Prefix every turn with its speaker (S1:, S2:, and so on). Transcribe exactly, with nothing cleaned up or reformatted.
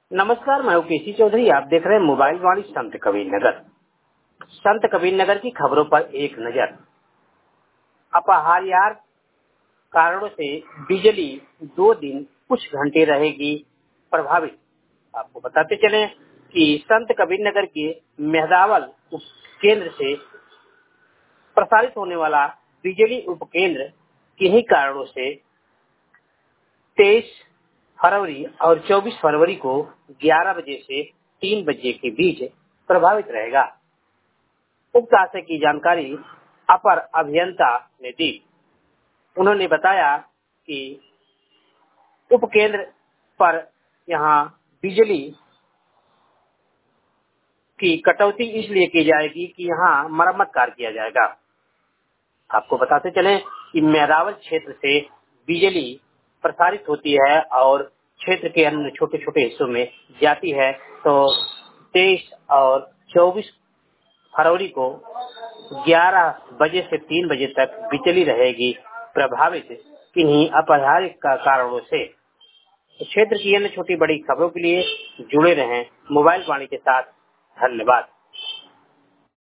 S1: नमस्कार, मैं केसी चौधरी। आप देख रहे हैं मोबाइल वाणी संत कबीर नगर। संत कबीर नगर की खबरों पर एक नजर। अपरिहार्य कारणों से बिजली दो दिन कुछ घंटे रहेगी प्रभावित। आपको बताते चलें कि संत कबीर नगर के मेहदावल उप केंद्र से प्रसारित होने वाला बिजली उप केंद्र किन्हीं कारणों से तेईस फरवरी और चौबीस फरवरी को ग्यारह बजे से तीन बजे के बीच प्रभावित रहेगा। उक्त आशय की जानकारी अपर अभियंता ने दी। उन्होंने बताया कि उप केंद्र पर यहां बिजली की कटौती इसलिए की जाएगी कि यहां मरम्मत कार्य किया जाएगा। आपको बताते चलें कि मेहदावल क्षेत्र से बिजली प्रसारित होती है और क्षेत्र के अन्य छोटे छोटे हिस्सों में जाती है। तो तेईस और चौबीस फरवरी को ग्यारह बजे से तीन बजे तक बिजली रहेगी प्रभावित किन्हीं अपरिहार्य कारणों से। क्षेत्र की अन्य छोटी बड़ी खबरों के लिए जुड़े रहें मोबाइल वाणी के साथ। धन्यवाद।